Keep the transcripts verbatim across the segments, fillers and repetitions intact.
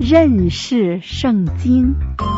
认识圣经。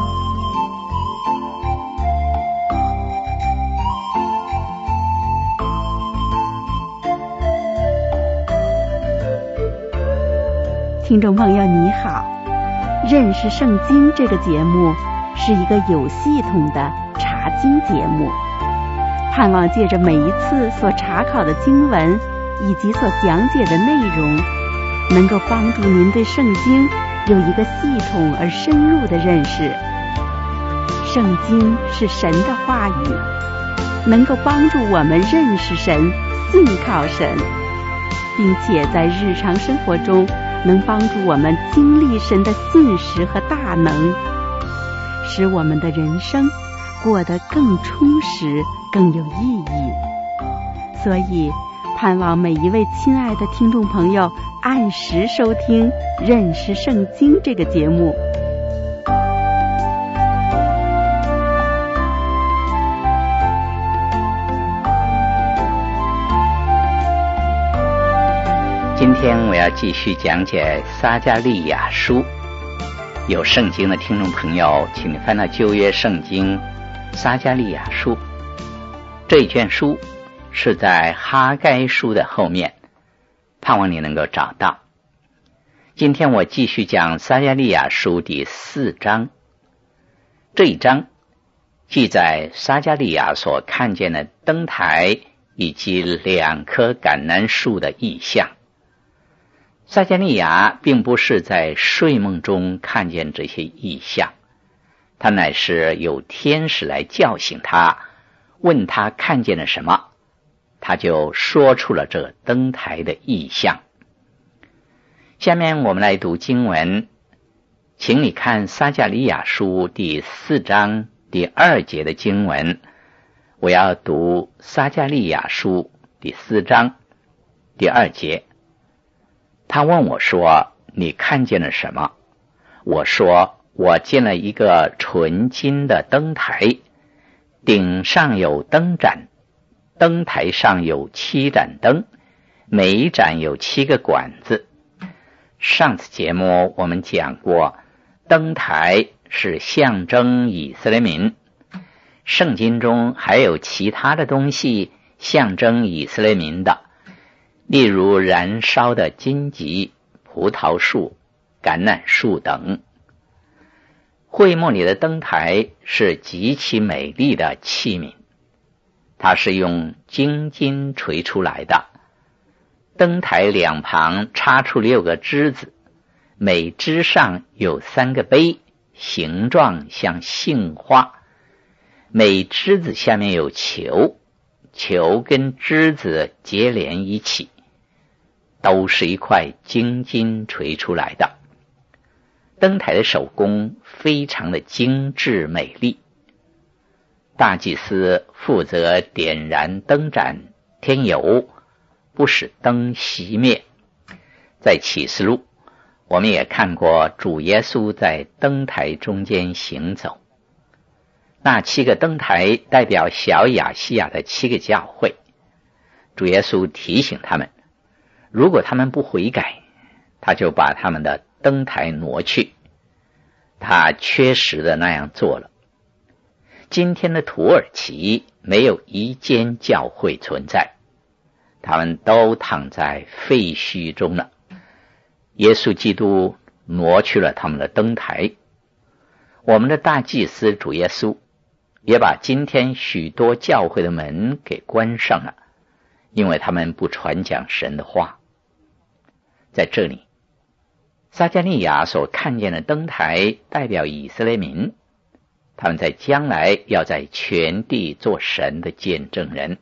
听众朋友你好，认识圣经这个节目是一个有系统的查经节目，盼望借着每一次所查考的经文以及所讲解的内容，能够帮助您对圣经有一个系统而深入的认识。圣经是神的话语，能够帮助我们认识神、信靠神，并且在日常生活中能帮助我们经历神的信实和大能，使我们的人生过得更充实、更有意义。所以盼望每一位亲爱的听众朋友按时收听《认识圣经》这个节目。 今天我要继续讲解撒迦利亚书。有圣经的听众朋友，请你翻到旧约圣经撒迦利亚书。这一卷书是在哈该书的后面，盼望你能够找到。今天我继续讲撒迦利亚书第四章。这一章记载撒迦利亚所看见的灯台以及两棵橄榄树的异象。撒迦利亚并不是在睡梦中看见这些异象，他乃是有天使来叫醒他，问他看见了什么，他就说出了这灯台的异象。下面我们来读经文，请你看撒迦利亚书第四章第二节的经文。我要读撒迦利亚书第四章第二节。他问我说，你看见了什么？我说，我见了一个纯金的灯台，顶上有灯盏，灯台上有七盏灯，每一盏有七个管子。上次节目我们讲过，灯台是象征以色列民，圣经中还有其他的东西象征以色列民的，例如燃烧的荆棘、葡萄树、橄榄树等。会幕里的灯台是极其美丽的器皿，它是用金金锤出来的。灯台两旁插出六个枝子，每枝上有三个杯，形状像杏花。每枝子下面有球，球跟枝子结连一起，都是一块金金锤出来的。灯台的手工非常的精致美丽。大祭司负责点燃灯盏，添油，不使灯熄灭。在启示录，我们也看过主耶稣在灯台中间行走。那七个灯台代表小亚细亚的七个教会。主耶稣提醒他们，如果他们不悔改，他就把他们的灯台挪去。他确实的那样做了。今天的土耳其没有一间教会存在，他们都躺在废墟中了。耶稣基督挪去了他们的灯台。我们的大祭司主耶稣也把今天许多教会的门给关上了，因为他们不传讲神的话。在这里，撒迦利亚所看见的灯台代表以色列民，他们在将来要在全地做神的见证人。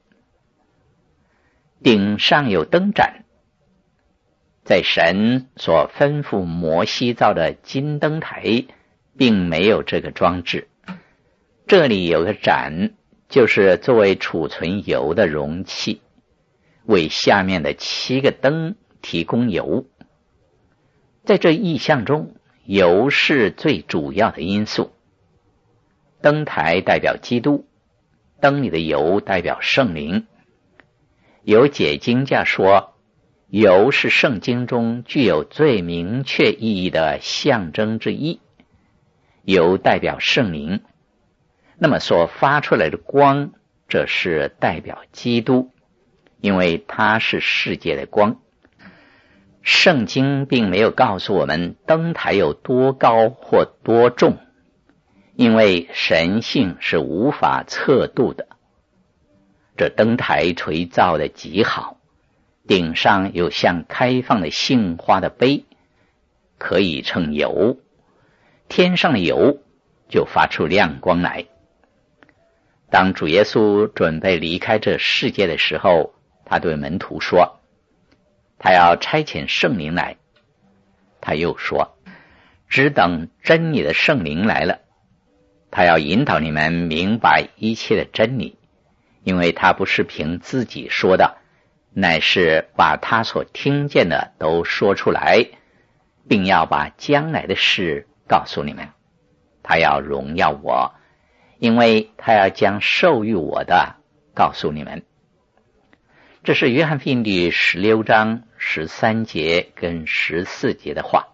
顶上有灯盏，在神所吩咐摩西造的金灯台并没有这个装置。这里有个盏，就是作为储存油的容器，为下面的七个灯提供油。在这意象中，油是最主要的因素。灯台代表基督，灯里的油代表圣灵。有解经家说， 油是圣经中具有最明确意义的象征之一，油代表圣灵，那么所发出来的光，这是代表基督，因为他是世界的光。圣经并没有告诉我们灯台有多高或多重，因为神性是无法测度的。这灯台锤造的极好，顶上有像开放的杏花的杯，可以盛油，天上的油就发出亮光来。当主耶稣准备离开这世界的时候，他对门徒说，他要差遣圣灵来。他又说，只等真理的圣灵来了，他要引导你们明白一切的真理，因为他不是凭自己说的，乃是把他所听见的都说出来，并要把将来的事告诉你们。他要荣耀我，因为他要将授予我的告诉你们。这是约翰福音第十六章十三节跟十四节的话。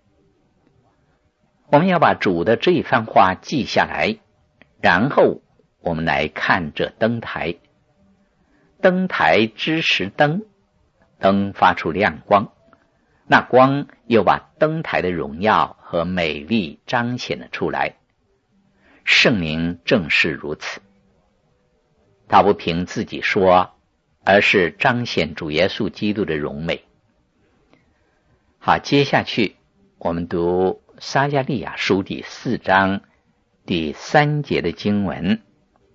我们要把主的这一番话记下来，然后我们来看这灯台。灯台支持灯，灯发出亮光，那光又把灯台的荣耀和美丽彰显了出来。圣灵正是如此，他不凭自己说，而是彰显主耶稣基督的荣美。好，接下去我们读撒迦利亚书第四章第三节的经文。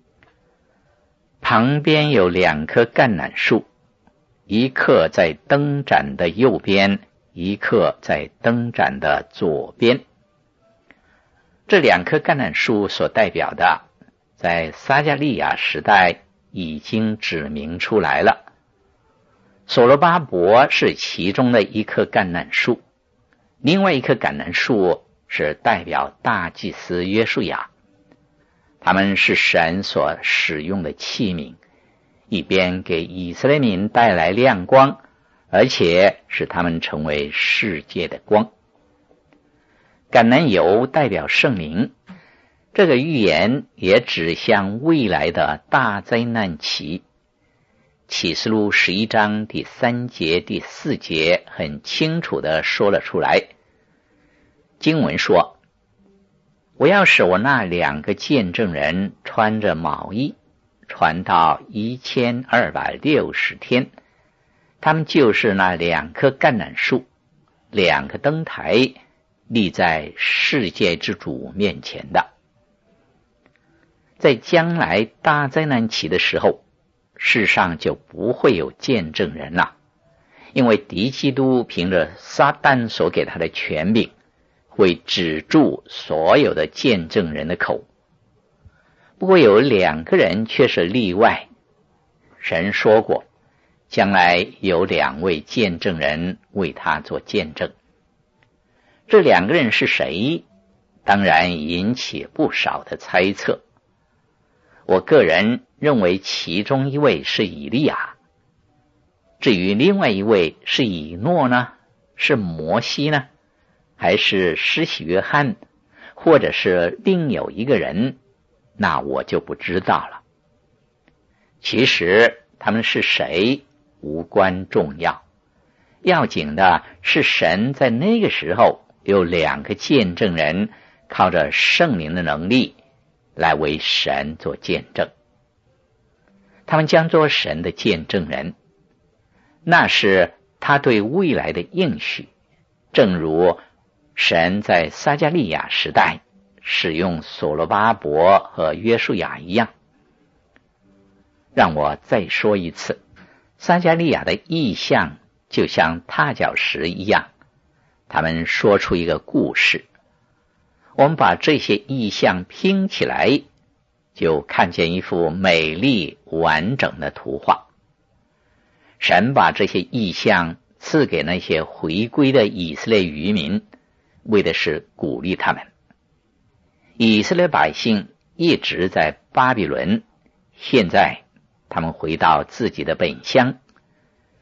旁边有两棵橄榄树，一棵在灯盏的右边，一棵在灯盏的左边。这两棵橄榄树所代表的，在撒迦利亚时代已经指明出来了。所罗巴伯是其中的一棵橄榄树，另外一棵橄榄树是代表大祭司约书亚。他们是神所使用的器皿，一边给以色列民带来亮光，而且使他们成为世界的光。橄榄油代表圣灵，这个预言也指向未来的大灾难期。启示录十一章第三节第四节很清楚地说了出来。经文说，我要使我那两个见证人穿着毛衣，传到一千二百六十天，他们就是那两棵橄榄树，两个灯台，立在世界之主面前的。在将来大灾难期的时候，世上就不会有见证人了，因为敌基督凭着撒旦所给他的权柄，会止住所有的见证人的口。不过有两个人却是例外，神说过，将来有两位见证人为他做见证。这两个人是谁？当然引起不少的猜测。我个人认为其中一位是以利亚，至于另外一位是以诺呢，是摩西呢，还是施洗约翰，或者是另有一个人，那我就不知道了。其实他们是谁无关重要，要紧的是神在那个时候有两个见证人，靠着圣灵的能力来为神做见证。他们将做神的见证人，那是他对未来的应许，正如神在撒迦利亚时代使用所罗巴伯和约书亚一样。让我再说一次，撒迦利亚的意象就像踏脚石一样，他们说出一个故事。我们把这些意象拼起来，就看见一幅美丽完整的图画。神把这些意象赐给那些回归的以色列渔民，为的是鼓励他们。以色列百姓一直在巴比伦，现在他们回到自己的本乡。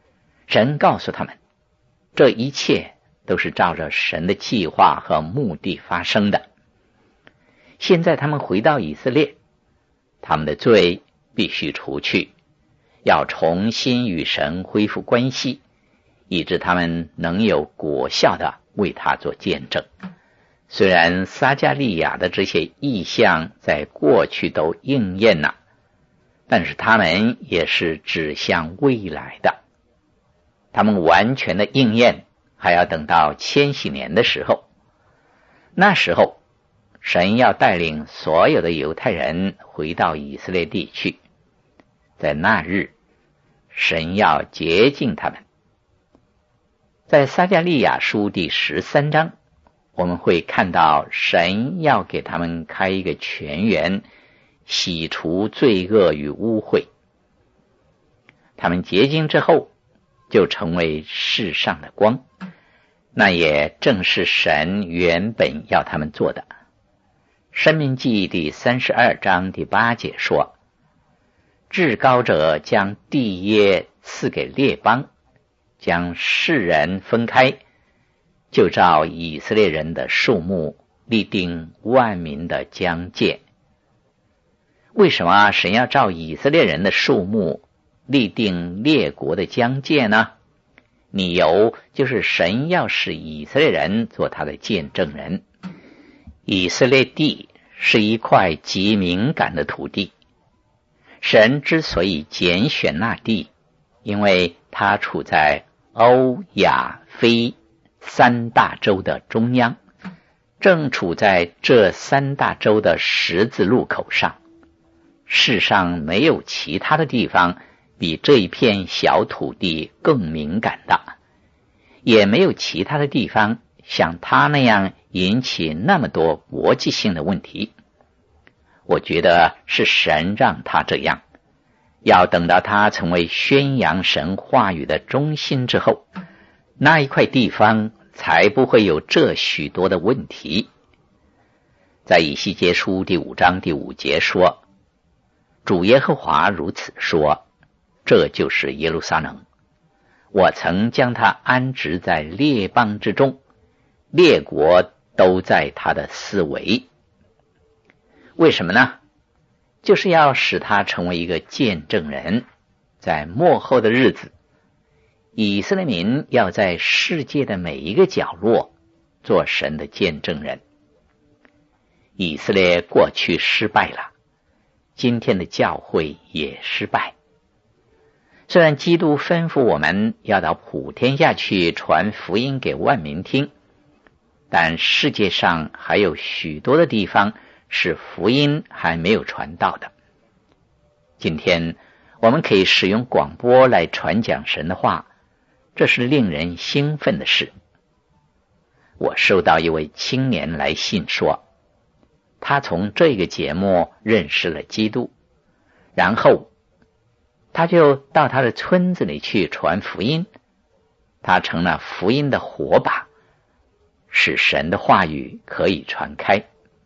神告诉他们，这一切都是照着神的计划和目的发生的。现在他们回到以色列，他们的罪必须除去，要重新与神恢复关系，以致他们能有果效的为他做见证。虽然撒迦利亚的这些异象在过去都应验了，但是他们也是指向未来的。他们完全的应验还要等到千禧年的时候，那时候神要带领所有的犹太人回到以色列地去，在那日神要洁净他们。在撒迦利亚书第十三章，我们会看到神要给他们开一个泉源，洗除罪恶与污秽。他们洁净之后就成为世上的光，那也正是神原本要他们做的。申命记第三十二章第八节说，至高者将地业赐给列邦，将世人分开，就照以色列人的数目立定万民的疆界。为什么神要照以色列人的数目立定列国的疆界呢？理由就是神要使以色列人做他的见证人。以色列地是一块极敏感的土地，神之所以拣选那地，因为它处在欧亚非三大洲的中央，正处在这三大洲的十字路口上。世上没有其他的地方比这一片小土地更敏感的，也没有其他的地方像它那样引起那么多国际性的问题。我觉得是神让它这样，要等到它成为宣扬神话语的中心之后，那一块地方才不会有这许多的问题。在以西结书第五章第五节说，主耶和华如此说，这就是耶路撒冷，我曾将它安置在列邦之中，列国都在它的四围。为什么呢？就是要使它成为一个见证人。在末后的日子，以色列民要在世界的每一个角落做神的见证人。以色列过去失败了，今天的教会也失败。虽然基督吩咐我们要到普天下去传福音给万民听，但世界上还有许多的地方是福音还没有传到的。今天我们可以使用广播来传讲神的话，这是令人兴奋的事。我收到一位青年来信说，他从这个节目认识了基督，然后他就到他的村子里去传福音，他成了福音的火把，使神的话语可以传开。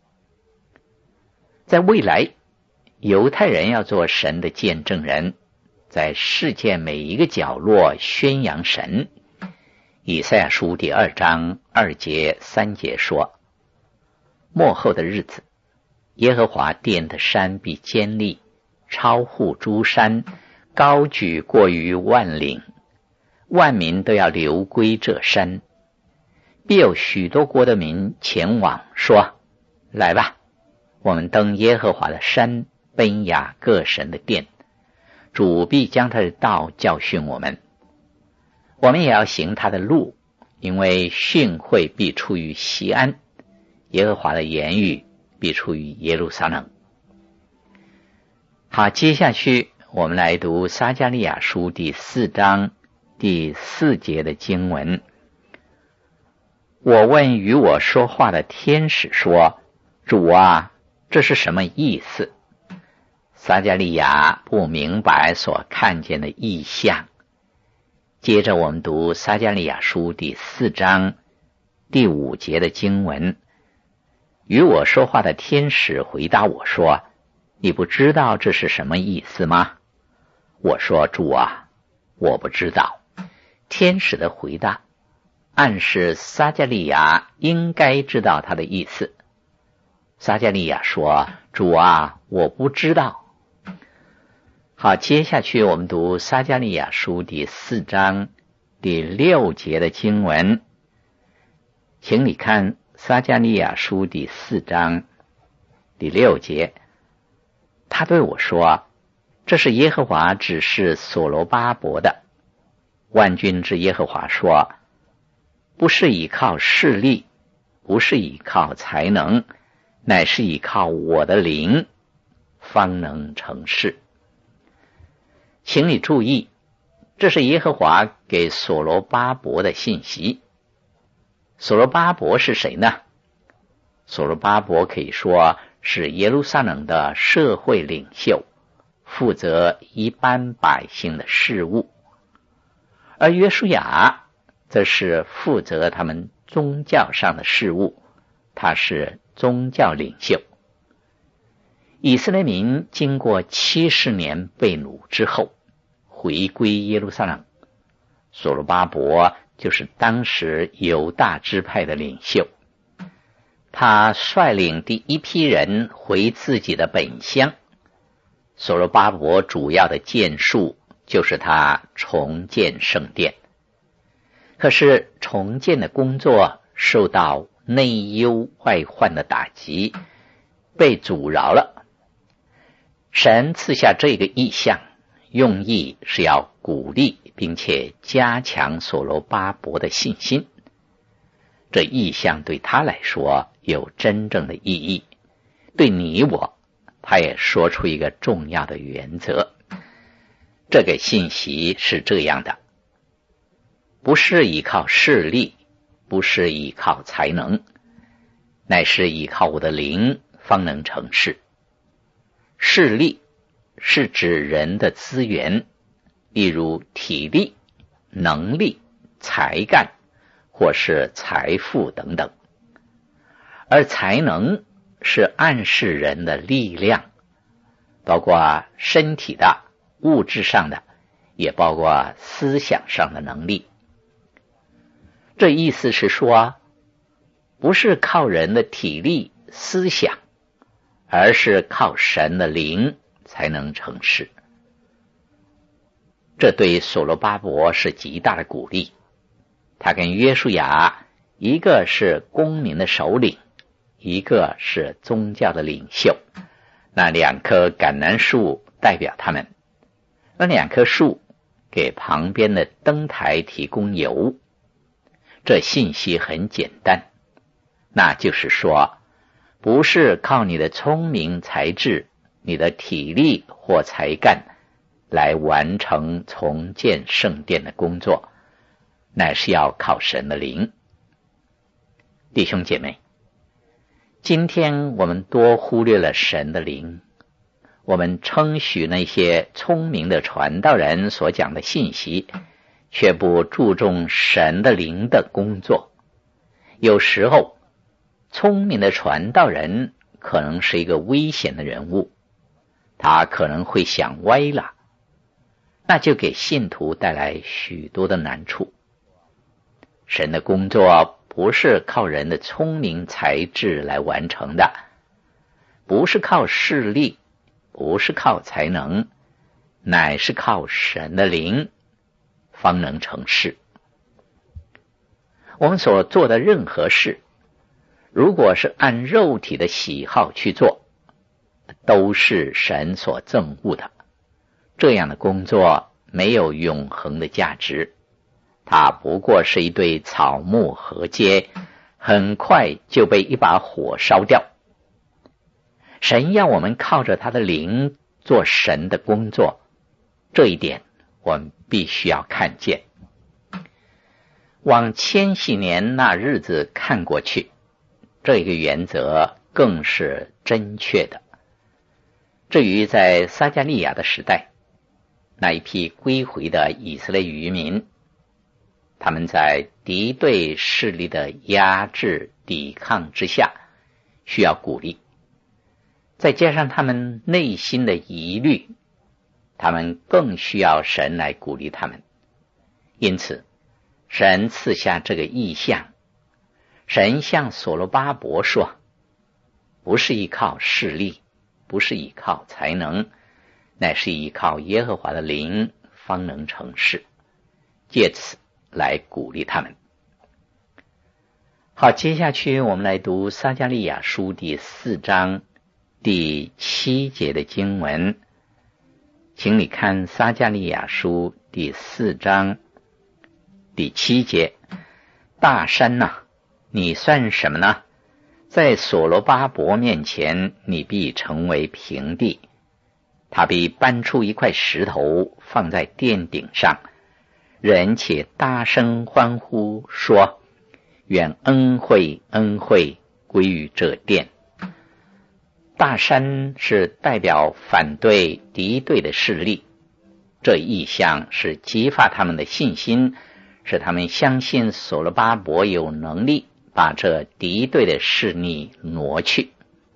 在未来，犹太人要做神的见证人，在世界每一个角落宣扬神。以赛亚书第二章二节三节说，末后的日子，耶和华殿的山必坚立，超乎诸山，高举过于万岭，万民都要流归这山。必有许多国的民前往，说，来吧，我们登耶和华的山，奔雅各神的殿，主必将他的道教训我们，我们也要行他的路，因为训诲必出于锡安，耶和华的言语必出于耶路撒冷。好，接下去我们来读撒迦利亚书第四章第四节的经文。我问与我说话的天使说，主啊，这是什么意思？撒迦利亚不明白所看见的异象。接着我们读撒迦利亚书第四章第五节的经文。与我说话的天使回答我说，你不知道这是什么意思吗？我说，主啊，我不知道。 天使的回答暗示撒迦利亚应该知道他的意思。撒迦利亚说：主啊，我不知道。好，接下去我们读撒迦利亚书第四章第六节的经文。请你看撒迦利亚书第四章第六节，他对我说：这是耶和华指示所罗巴伯的。万军之耶和华说：不是依靠势力，不是依靠才能，乃是依靠我的灵，方能成事。请你注意，这是耶和华给所罗巴伯的信息。所罗巴伯是谁呢？所罗巴伯可以说是耶路撒冷的社会领袖，负责一般百姓的事务，而约书亚则是负责他们宗教上的事务，他是宗教领袖。以色列民经过七十年被掳之后回归耶路撒冷，所罗巴伯就是当时犹大支派的领袖，他率领第一批人回自己的本乡。所罗巴伯主要的建树就是他重建圣殿，可是重建的工作受到内忧外患的打击，被阻挠了。神赐下这个意象，用意是要鼓励并且加强所罗巴伯的信心。这意象对他来说有真正的意义，对你我，他也说出一个重要的原则。这个信息是这样的：不是依靠势力，不是依靠才能，乃是依靠我的灵，方能成事。势力是指人的资源，例如体力、能力、才干或是财富等等，而才能是暗示人的力量，包括身体的、物质上的，也包括思想上的能力。这意思是说，不是靠人的体力、思想，而是靠神的灵才能成事。这对所罗巴伯是极大的鼓励。他跟约书亚，一个是公民的首领，一个是宗教的领袖，那两棵橄榄树代表他们，那两棵树给旁边的灯台提供油。这信息很简单，那就是说，不是靠你的聪明才智、你的体力或才干来完成重建圣殿的工作，乃是要靠神的灵。弟兄姐妹，今天我们多忽略了神的灵，我们称许那些聪明的传道人所讲的信息，却不注重神的灵的工作。有时候聪明的传道人可能是一个危险的人物，他可能会想歪了，那就给信徒带来许多的难处。神的工作不是靠人的聪明才智来完成的，不是靠势力，不是靠才能，乃是靠神的灵，方能成事。我们所做的任何事，如果是按肉体的喜好去做，都是神所憎恶的。这样的工作没有永恒的价值，它不过是一对草木禾秸，很快就被一把火烧掉。神要我们靠着他的灵做神的工作，这一点我们必须要看见。往千禧年那日子看过去，这个原则更是正确的。至于在撒迦利亚的时代，那一批归回的以色列渔民，他们在敌对势力的压制抵抗之下需要鼓励，再加上他们内心的疑虑，他们更需要神来鼓励他们。因此神赐下这个异象，神向所罗巴伯说，不是依靠势力，不是依靠才能，乃是依靠耶和华的灵方能成事，借此来鼓励他们。好，接下去我们来读撒迦利亚书第四章第七节的经文，请你看撒迦利亚书第四章第七节，大山哪、啊，你算什么呢？在所罗巴伯面前，你必成为平地。他必搬出一块石头放在殿顶上，人且大声欢呼说，愿恩惠恩惠归于这殿。大山是代表反对敌对的势力，这意象是激发他们的信心，使他们相信所罗巴伯有能力把这敌对的势力挪去。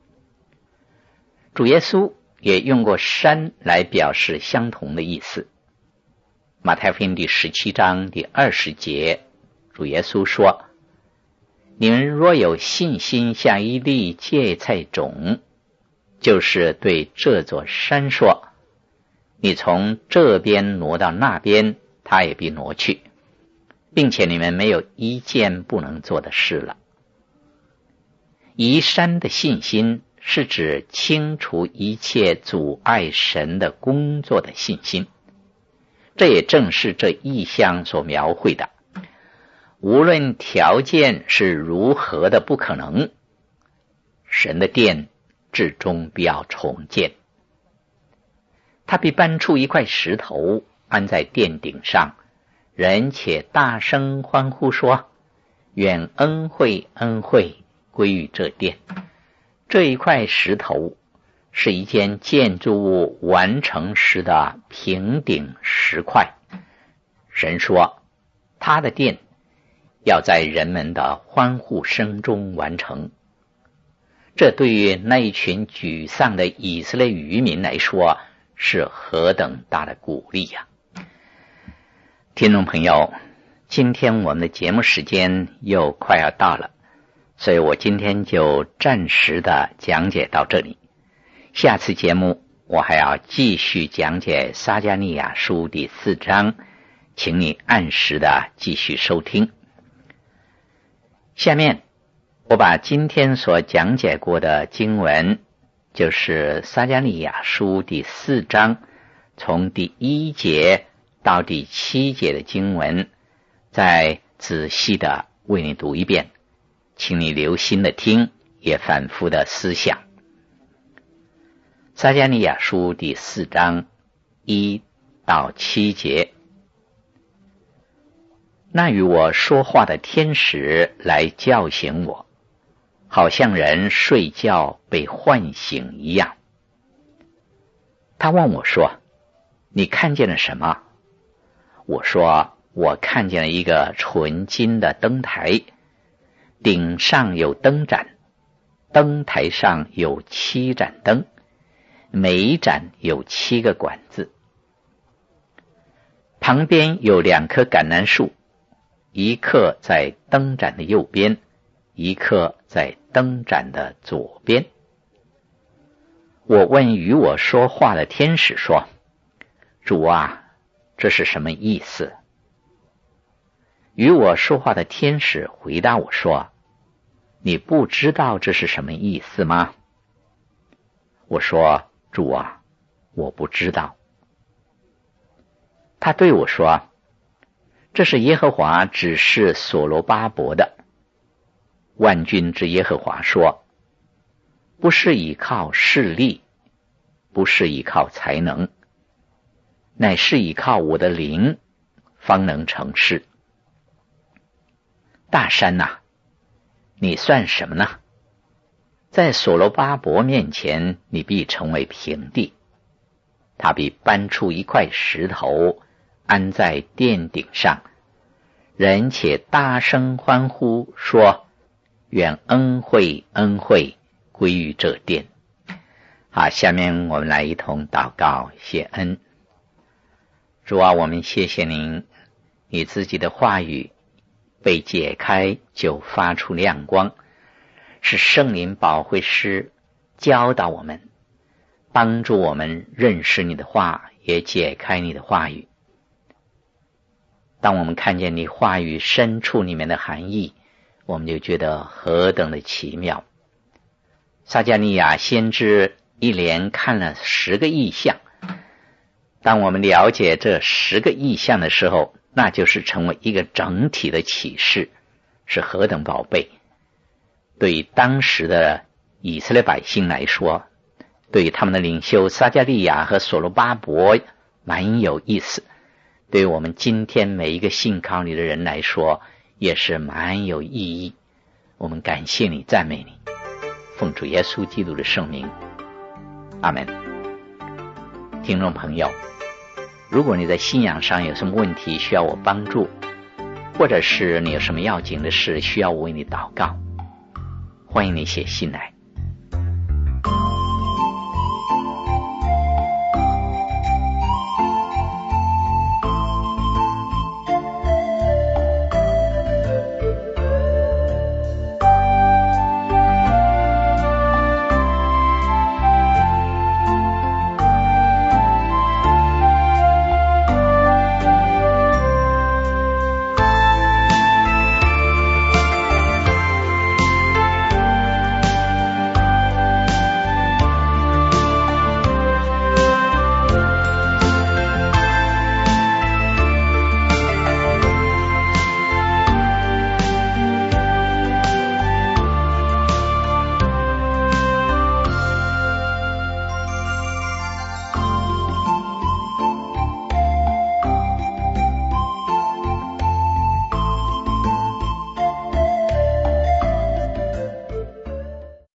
主耶稣也用过山来表示相同的意思。马太福音第十七章第二十节，主耶稣说，你们若有信心像一粒芥菜种，就是对这座山说，你从这边挪到那边，它也必挪去，并且你们没有一件不能做的事了。移山的信心是指清除一切阻碍神的工作的信心，这也正是这意象所描绘的。无论条件是如何的不可能，神的殿至终必要重建。他必搬出一块石头安在殿顶上，人且大声欢呼说，愿恩惠恩惠归于这殿。这一块石头是一间建筑物完成时的平顶石块。神说，他的殿要在人们的欢呼声中完成。这对于那一群沮丧的以色列渔民来说，是何等大的鼓励呀！听众朋友，今天我们的节目时间又快要到了，所以我今天就暂时的讲解到这里。下次节目我还要继续讲解撒迦利亚书第四章，请你按时的继续收听。下面我把今天所讲解过的经文，就是撒迦利亚书第四章从第一节到第七节的经文，再仔细的为你读一遍，请你留心的听，也反复的思想。撒迦利亚书第四章一到七节，那与我说话的天使来叫醒我，好像人睡觉被唤醒一样。他问我说，你看见了什么？我说，我看见了一个纯金的灯台，顶上有灯盏，灯台上有七盏灯，每一盏有七个管子。旁边有两棵橄榄树，一棵在灯盏的右边，一棵在灯盏的左边。我问与我说话的天使说，主啊，这是什么意思？与我说话的天使回答我说，你不知道这是什么意思吗？我说，主啊，我不知道。他对我说，这是耶和华指示所罗巴伯的。万军之耶和华说，不是依靠势力，不是依靠才能，乃是依靠我的灵，方能成事。大山哪、啊，你算什么呢？在所罗巴伯面前，你必成为平地。他必搬出一块石头安在殿顶上，人且大声欢呼说，愿恩惠恩惠归于这殿。好，下面我们来一同祷告谢恩。主啊，我们谢谢您，你自己的话语被解开就发出亮光，是圣灵保惠师教导我们，帮助我们认识你的话，也解开你的话语。当我们看见你话语深处里面的含义，我们就觉得何等的奇妙。撒迦利亚先知一连看了十个异象，当我们了解这十个异象的时候，那就是成为一个整体的启示，是何等宝贝。对于当时的以色列百姓来说，对于他们的领袖撒迦利亚和所罗巴伯蛮有意思，对于我们今天每一个信靠你的人来说也是蛮有意义。我们感谢你，赞美你，奉主耶稣基督的圣名，阿们。听众朋友，如果你在信仰上有什么问题需要我帮助，或者是你有什么要紧的事需要我为你祷告，欢迎你写信来。